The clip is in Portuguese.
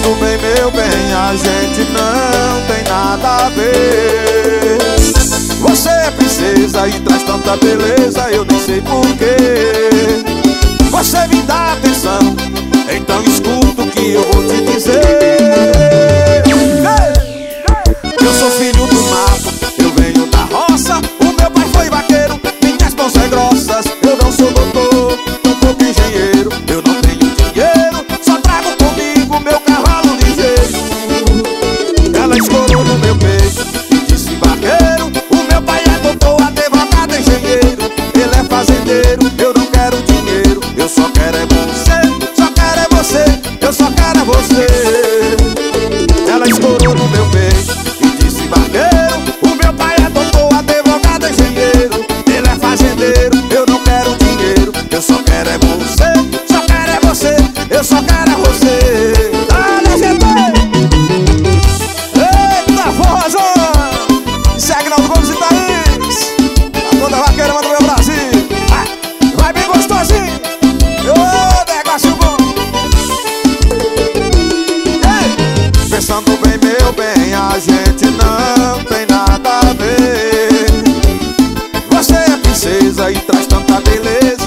Pensando bem, meu bem, a gente não tem nada a ver. Você é princesa e traz tanta beleza, eu nem sei porquê. Você me dá atenção, então escuta o que eu vou te dizer. Eu sou filho do mato, eu venho da roça. O meu pai foi vaqueiro, minhas mãos são grossas. Eu não sou doutor, tampouco engenheiro. Eu não tenho dinheiro, só trago comigo meu cavalo ligeiro. Ela escorou no meu peito e disse: vaqueiro, o meu pai é doutor, advogado, engenheiro. Ele é fazendeiro, eu não quero dinheiro. Eu só quero é você, só quero é você, eu só quero é você. Ela escorou no meu peito e disse: vaqueiro, o meu pai é doutor, advogado, engenheiro. Ele é fazendeiro, eu não quero dinheiro. Eu só quero é você, só quero é você, eu só quero é você. Olha, gente! Eita, voz, ó! Isso é Agnaldo Gomes e Thaís. A toda vaqueira manda meu Brasil. Vai bem gostosinho. Ô, negócio bom. Ei! Pensando bem, meu bem, a gente não tem nada a ver. Você é princesa e traz tanta beleza,